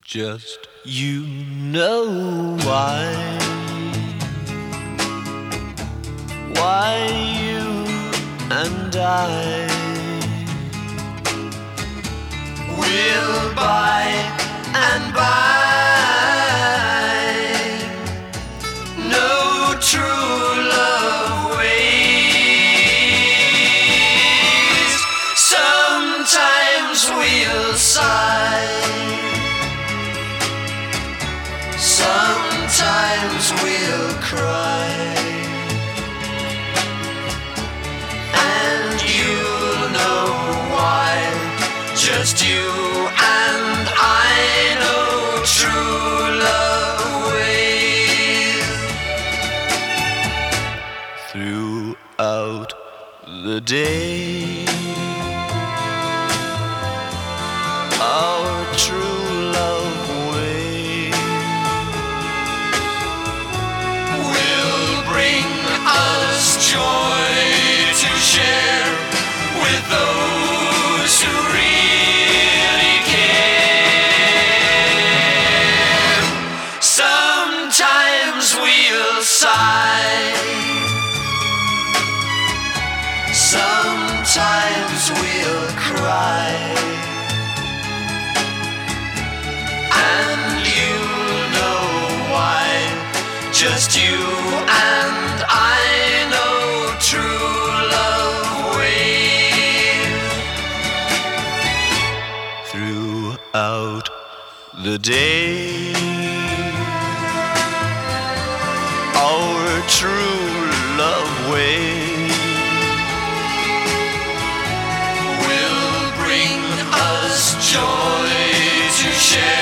Just you know why you and I will by and by no true love ways. Sometimes we'll sigh, sometimes we'll cry, and you'll know why. Just you and I know true love ways. Throughout the day, our true love ways will bring us joy to share with those who really care. Sometimes we'll sigh, sometimes we'll cry, and you'll know why. Just you and I know true love ways. Throughout the day, our true love ways will bring us joy to share